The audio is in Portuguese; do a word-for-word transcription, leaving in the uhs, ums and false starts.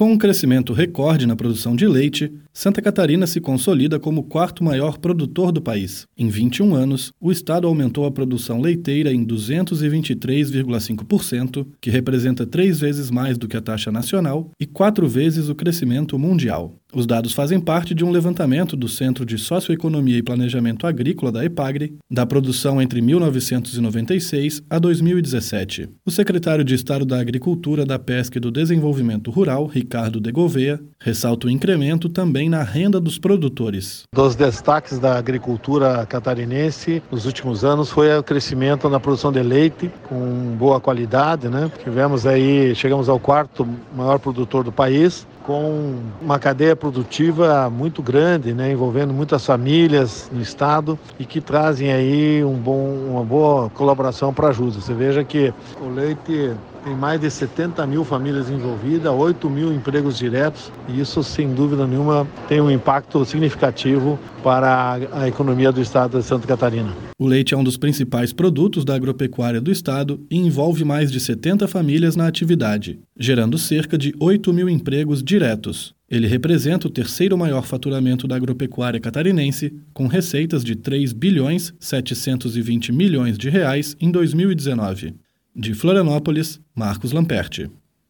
Com um crescimento recorde na produção de leite, Santa Catarina se consolida como o quarto maior produtor do país. Em vinte e um anos, o estado aumentou a produção leiteira em duzentos e vinte e três vírgula cinco por cento, que representa três vezes mais do que a taxa nacional e quatro vezes o crescimento mundial. Os dados fazem parte de um levantamento do Centro de Socioeconomia e Planejamento Agrícola da EPAGRE, da produção entre mil novecentos e noventa e seis a dois mil e dezessete. O secretário de Estado da Agricultura, da Pesca e do Desenvolvimento Rural, Ricardo de Gouveia, ressalta o incremento também na renda dos produtores. Dos destaques da agricultura catarinense nos últimos anos foi o crescimento na produção de leite com boa qualidade, né? Tivemos aí, chegamos ao quarto maior produtor do país, com uma cadeia produtiva muito grande, né, envolvendo muitas famílias no estado e que trazem aí um bom, uma boa colaboração para a ajuda. Você veja que o leite tem mais de setenta mil famílias envolvidas, oito mil empregos diretos, e isso, sem dúvida nenhuma, tem um impacto significativo para a economia do estado de Santa Catarina. O leite é um dos principais produtos da agropecuária do estado e envolve mais de setenta famílias na atividade, gerando cerca de oito mil empregos diretos. Ele representa o terceiro maior faturamento da agropecuária catarinense, com receitas de três bilhões setecentos e vinte milhões de reais em dois mil e dezenove. De Florianópolis, Marcos Lamperti.